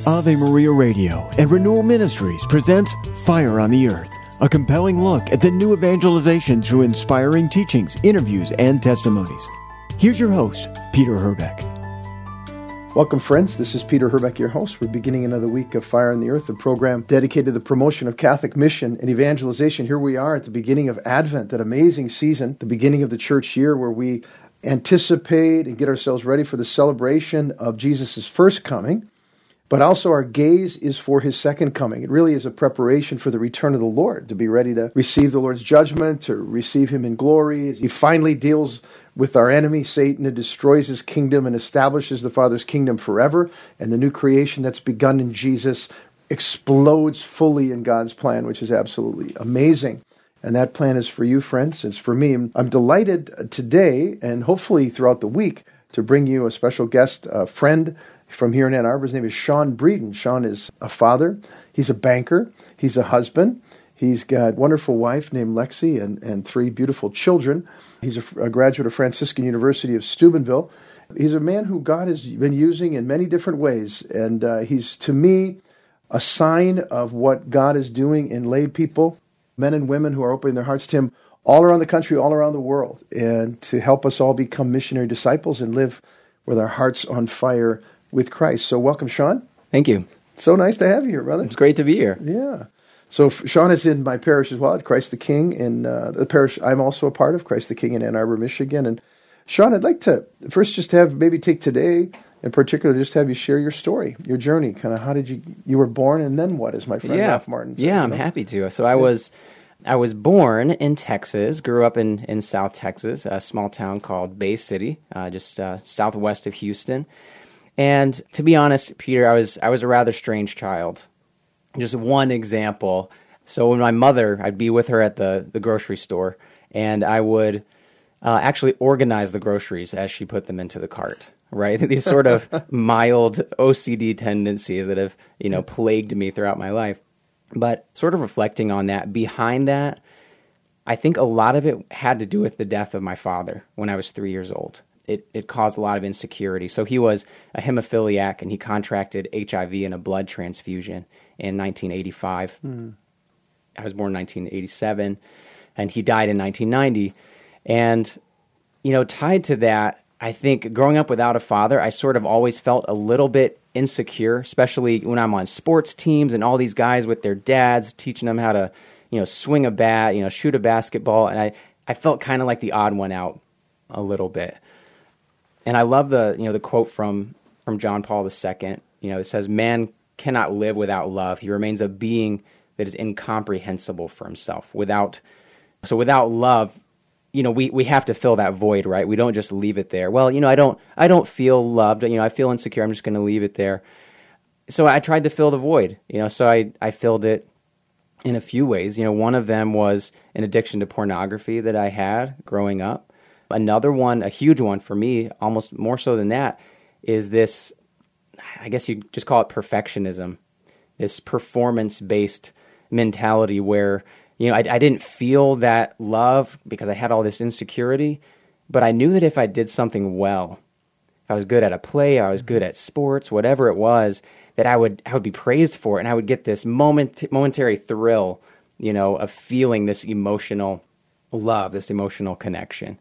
Ave Maria Radio and Renewal Ministries presents Fire on the Earth, a compelling look at the new evangelization through inspiring teachings, interviews, and testimonies. Here's your host, Peter Herbeck. Welcome, friends. This is Peter Herbeck, your host. We're beginning another week of Fire on the Earth, a program dedicated to the promotion of Catholic mission and evangelization. Here we are at the beginning of Advent, that amazing season, the beginning of the church year where we anticipate and get ourselves ready for the celebration of Jesus' first coming. But also our gaze is for his second coming. It really is a preparation for the return of the Lord, to be ready to receive the Lord's judgment, to receive him in glory, as he finally deals with our enemy, Satan, and destroys his kingdom and establishes the Father's kingdom forever. And the new creation that's begun in Jesus explodes fully in God's plan, which is absolutely amazing. And that plan is for you, friends. It's for me. I'm delighted today, and hopefully throughout the week, to bring you a special guest, a friend from here in Ann Arbor. His name is Sean Breeden. Sean is a father. He's a banker. He's a husband. He's got a wonderful wife named Lexi and three beautiful children. He's a graduate of Franciscan University of Steubenville. He's a man who God has been using in many different ways. And he's, to me, a sign of what God is doing in lay people, men and women who are opening their hearts to him all around the country, all around the world, and to help us all become missionary disciples and live with our hearts on fire with Christ. So welcome, Sean. Thank you. So nice to have you here, brother. It's great to be here. Yeah. So Sean is in my parish as well, at Christ the King, in the parish I'm also a part of, Christ the King in Ann Arbor, Michigan. And Sean, I'd like to first just take today in particular, just have you share your story, your journey, kind of how did you were born and then what, as my friend Ralph Martin says. Yeah, I'm happy to. So I was born in Texas, grew up in South Texas, a small town called Bay City, just southwest of Houston. And to be honest, Peter, I was a rather strange child. Just one example. So when my mother, I'd be with her at the grocery store, and I would actually organize the groceries as she put them into the cart, right? These sort of mild OCD tendencies that have, plagued me throughout my life. But sort of reflecting on that, behind that, I think a lot of it had to do with the death of my father when I was 3 years old. It caused a lot of insecurity. So he was a hemophiliac, and he contracted HIV in a blood transfusion in 1985. I was born in 1987, and he died in 1990. And, tied to that, I think growing up without a father, I sort of always felt a little bit insecure, especially when I'm on sports teams and all these guys with their dads teaching them how to, swing a bat, shoot a basketball. And I felt kind of like the odd one out a little bit. And I love the quote from John Paul II. It says, "Man cannot live without love. He remains a being that is incomprehensible for himself." Without love, we have to fill that void, right? We don't just leave it there. Well, I don't feel loved. I feel insecure. I'm just going to leave it there. So I tried to fill the void. So I filled it in a few ways. One of them was an addiction to pornography that I had growing up. Another one, a huge one for me, almost more so than that, is this, I guess you'd just call it perfectionism, this performance-based mentality where, I didn't feel that love because I had all this insecurity, but I knew that if I did something well, if I was good at a play, I was good at sports, whatever it was, that I would be praised for it, and I would get this momentary thrill, of feeling this emotional love, this emotional connection.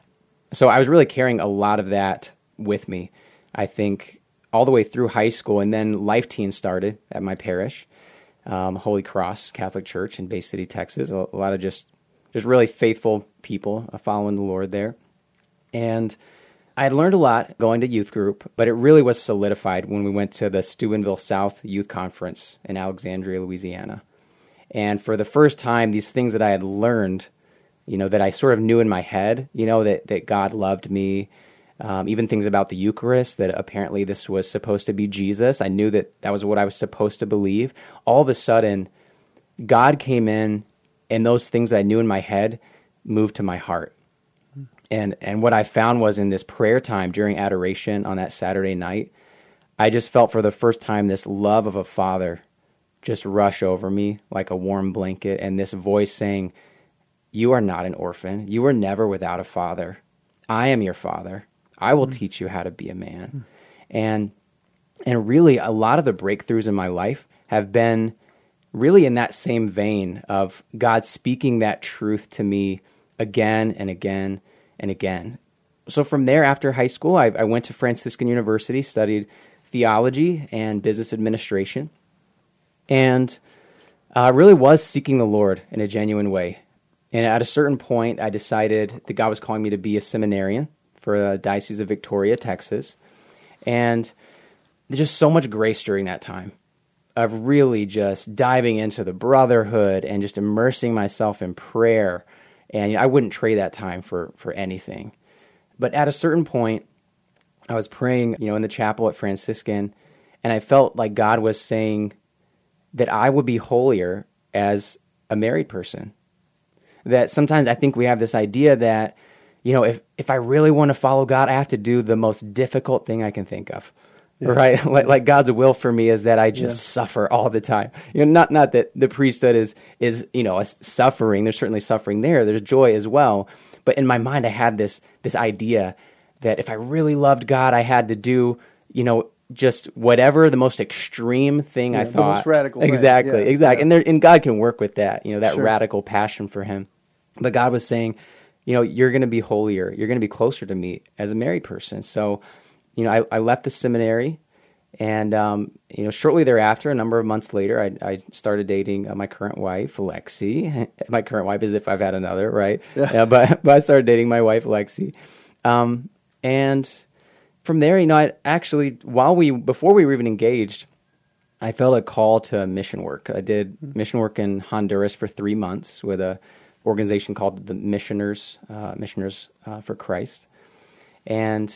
So I was really carrying a lot of that with me, I think, all the way through high school, and then Life Teen started at my parish, Holy Cross Catholic Church in Bay City, Texas. A lot of just really faithful people following the Lord there. And I had learned a lot going to youth group, but it really was solidified when we went to the Steubenville South Youth Conference in Alexandria, Louisiana. And for the first time, these things that I had learned, that I sort of knew in my head, that God loved me, even things about the Eucharist, that apparently this was supposed to be Jesus. I knew that was what I was supposed to believe. All of a sudden, God came in, and those things that I knew in my head moved to my heart. And what I found was in this prayer time during adoration on that Saturday night, I just felt for the first time this love of a father just rush over me like a warm blanket, and this voice saying, "You are not an orphan. You were never without a father. I am your father. I will teach you how to be a man." And And really, a lot of the breakthroughs in my life have been really in that same vein of God speaking that truth to me again and again and again. So from there, after high school, I went to Franciscan University, studied theology and business administration, and really was seeking the Lord in a genuine way. And at a certain point, I decided that God was calling me to be a seminarian for the Diocese of Victoria, Texas. And there's just so much grace during that time of really just diving into the brotherhood and just immersing myself in prayer. And I wouldn't trade that time for anything. But at a certain point, I was praying, in the chapel at Franciscan, and I felt like God was saying that I would be holier as a married person. That sometimes I think we have this idea that, if I really want to follow God, I have to do the most difficult thing I can think of. Yeah. Right? Like God's will for me is that I just suffer all the time. Not that the priesthood is a suffering. There's certainly suffering there. There's joy as well. But in my mind, I had this idea that if I really loved God, I had to do, just whatever the most extreme thing I thought. The most radical exactly, thing. Exactly. Yeah. And God can work with that, that Sure. radical passion for him. But God was saying, you're going to be holier. You're going to be closer to me as a married person. So, I left the seminary, and, shortly thereafter, a number of months later, I started dating my current wife, Lexi. My current wife, as if I've had another, right? Yeah. But I started dating my wife, Lexi. And from there, I actually, before we were even engaged, I felt a call to mission work. I did mission work in Honduras for 3 months with a organization called the Missioners for Christ. And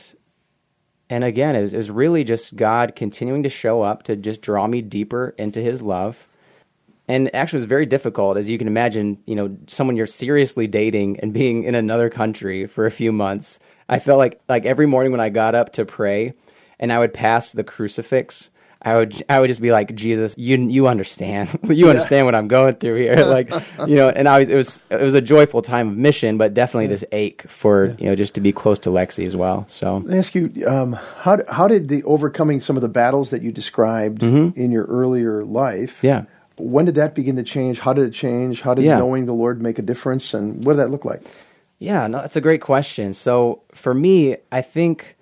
again, it was really just God continuing to show up to just draw me deeper into his love. And actually, it was very difficult, as you can imagine, someone you're seriously dating and being in another country for a few months. I felt like every morning when I got up to pray and I would pass the crucifix, I would just be like, Jesus, you understand. You understand what I'm going through here. And it was a joyful time of mission, but definitely this ache for, just to be close to Lexi as well. So let me ask you, how did the overcoming some of the battles that you described in your earlier life, when did that begin to change? How did it change? How did knowing the Lord make a difference? And what did that look like? Yeah, no, that's a great question. So for me, I think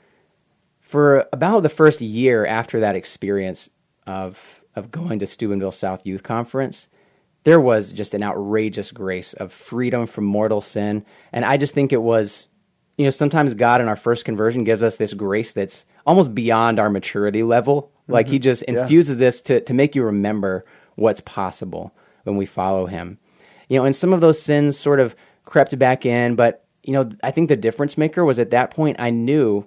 for about the first year after that experience of going to Steubenville South Youth Conference, there was just an outrageous grace of freedom from mortal sin. And I just think it was, sometimes God in our first conversion gives us this grace that's almost beyond our maturity level. Like he just infuses this to make you remember what's possible when we follow him. And some of those sins sort of crept back in, but, I think the difference maker was at that point I knew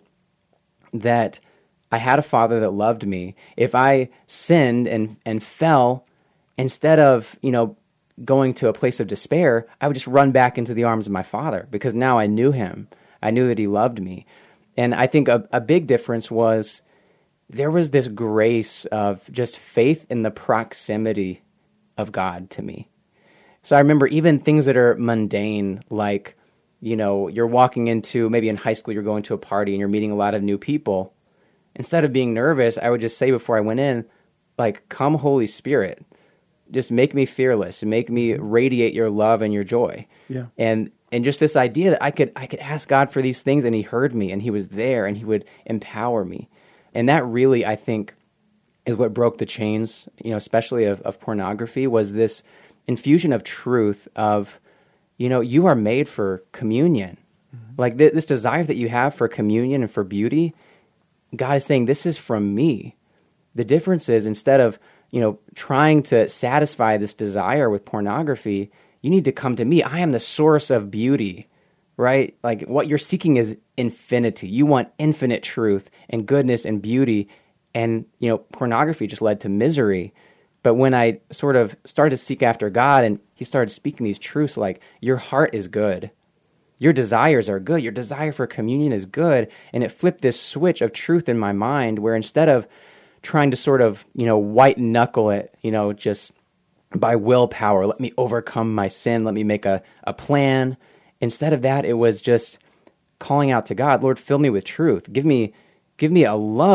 that I had a father that loved me. If I sinned and fell, instead of, going to a place of despair, I would just run back into the arms of my father because now I knew him. I knew that he loved me. And I think a big difference was there was this grace of just faith in the proximity of God to me. So I remember even things that are mundane, like, you're walking into, maybe in high school, you're going to a party and you're meeting a lot of new people. Instead of being nervous, I would just say before I went in, like, come Holy Spirit, just make me fearless and make me radiate your love and your joy. Yeah. And just this idea that I could ask God for these things and he heard me and he was there and he would empower me. And that really, I think, is what broke the chains, especially of pornography, was this infusion of truth of, you are made for communion. Mm-hmm. Like this desire that you have for communion and for beauty, God is saying, this is from me. The difference is instead of, trying to satisfy this desire with pornography, you need to come to me. I am the source of beauty, right? Like what you're seeking is infinity. You want infinite truth and goodness and beauty. And, pornography just led to misery. But when I sort of started to seek after God and he started speaking these truths like, your heart is good. Your desires are good. Your desire for communion is good. And it flipped this switch of truth in my mind where instead of trying to sort of, white knuckle it, just by willpower, let me overcome my sin, let me make a plan. Instead of that, it was just calling out to God, Lord, fill me with truth. Give me a love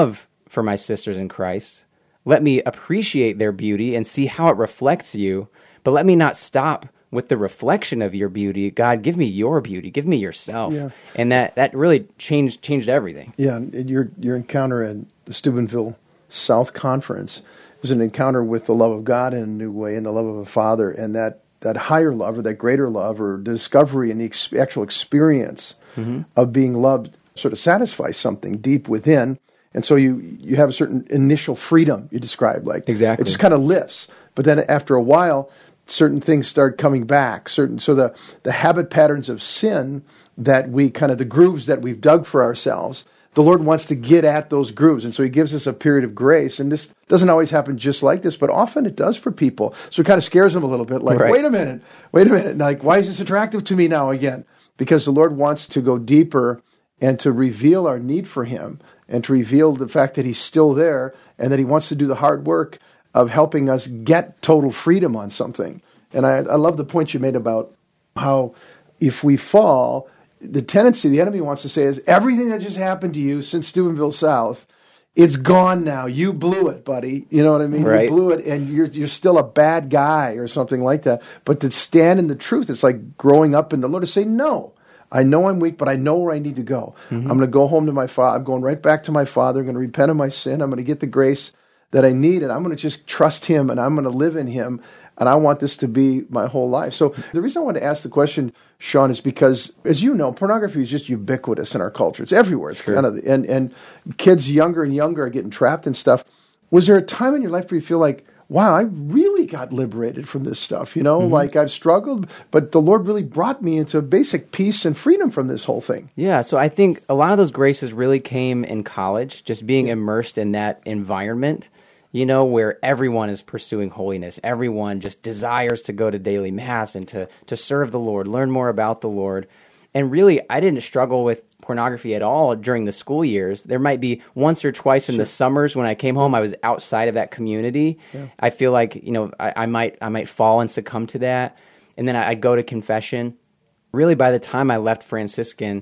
for my sisters in Christ. Let me appreciate their beauty and see how it reflects you, but let me not stop with the reflection of your beauty. God, give me your beauty. Give me yourself. Yeah. And that really changed everything. Yeah, and your encounter at the Steubenville South Conference was an encounter with the love of God in a new way and the love of a Father, and that higher love or that greater love or discovery and the actual experience of being loved sort of satisfies something deep within. And so you have a certain initial freedom you described, like Exactly. it just kind of lifts. But then after a while, certain things start coming back. So the habit patterns of sin that we kind of the grooves that we've dug for ourselves, the Lord wants to get at those grooves. And so he gives us a period of grace. And this doesn't always happen just like this, but often it does for people. So it kind of scares them a little bit, like, Right. wait a minute. Like, why is this attractive to me now again? Because the Lord wants to go deeper and to reveal our need for him and to reveal the fact that he's still there and that he wants to do the hard work of helping us get total freedom on something. And I love the point you made about how if we fall, the tendency the enemy wants to say is everything that just happened to you since Steubenville South, it's gone now. You blew it, buddy. You know what I mean? Right. You blew it, and you're still a bad guy or something like that. But to stand in the truth, it's like growing up in the Lord to say, no, I know I'm weak, but I know where I need to go. I'm going to go home to my Father. I'm going right back to my Father. I'm going to repent of my sin. I'm going to get the grace that I need, and I'm going to just trust him, and I'm going to live in him. And I want this to be my whole life. So the reason I wanted to ask the question, Sean, is because, as you know, pornography is just ubiquitous in our culture. It's everywhere. It's kind of and kids younger and younger are getting trapped in stuff. Was there a time in your life where you feel like, wow, I really got liberated from this stuff? You know, like I've struggled, but the Lord really brought me into basic peace and freedom from this whole thing. Yeah, so I think a lot of those graces really came in college, just being immersed in that environment, you know, where everyone is pursuing holiness. Everyone just desires to go to daily mass and to serve the Lord, learn more about the Lord. And really, I didn't struggle with pornography at all during the school years. There might be once or twice in the summers when I came home, I was outside of that community. Yeah. I feel like, you know, I might fall and succumb to that. And then I'd go to confession. Really, by the time I left Franciscan,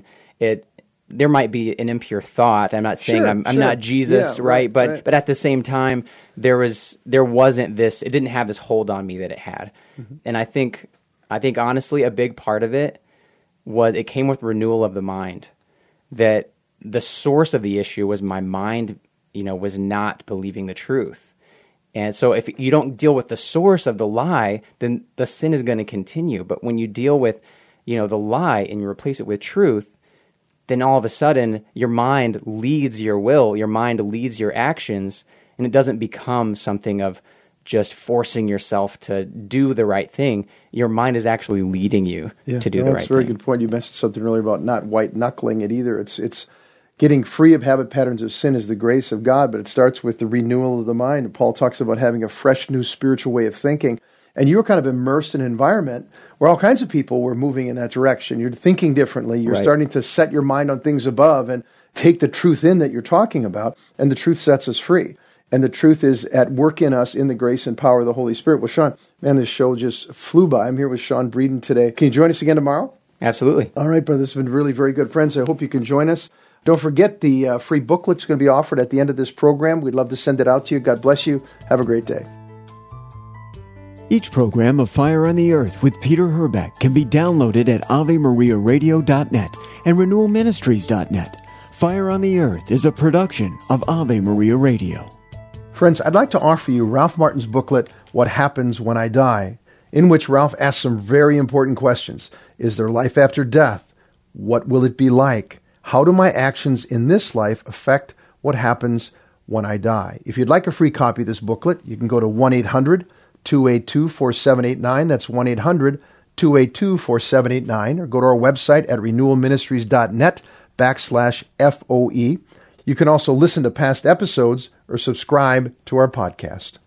there might be an impure thought. I'm not saying I'm not Jesus, right? But at the same time, there wasn't this. It didn't have this hold on me that it had. And I think honestly, a big part of it was it came with renewal of the mind. That the source of the issue was my mind, you know, was not believing the truth. And so if you don't deal with the source of the lie, then the sin is going to continue. But when you deal with, you know, the lie and you replace it with truth, then all of a sudden your mind leads your will, your mind leads your actions, and it doesn't become something of just forcing yourself to do the right thing. Your mind is actually leading you to do the right thing. That's a very good point. You mentioned something earlier about not white-knuckling it either. It's getting free of habit patterns of sin is the grace of God, but it starts with the renewal of the mind. Paul talks about having a fresh, new spiritual way of thinking. And you were kind of immersed in an environment where all kinds of people were moving in that direction. You're thinking differently. You're starting to set your mind on things above and take the truth in that you're talking about, and the truth sets us free. And the truth is at work in us in the grace and power of the Holy Spirit. Well, Sean, man, this show just flew by. I'm here with Sean Breeden today. Can you join us again tomorrow? Absolutely. All right, brother. This has been really very good. Friends, I hope you can join us. Don't forget the free booklet's going to be offered at the end of this program. We'd love to send it out to you. God bless you. Have a great day. Each program of Fire on the Earth with Peter Herbeck can be downloaded at AveMariaRadio.net and RenewalMinistries.net. Fire on the Earth is a production of Ave Maria Radio. Friends, I'd like to offer you Ralph Martin's booklet, What Happens When I Die, in which Ralph asks some very important questions. Is there life after death? What will it be like? How do my actions in this life affect what happens when I die? If you'd like a free copy of this booklet, you can go to 1-800-282-4789. That's 1-800-282-4789. Or go to our website at renewalministries.net/FOE. You can also listen to past episodes or subscribe to our podcast.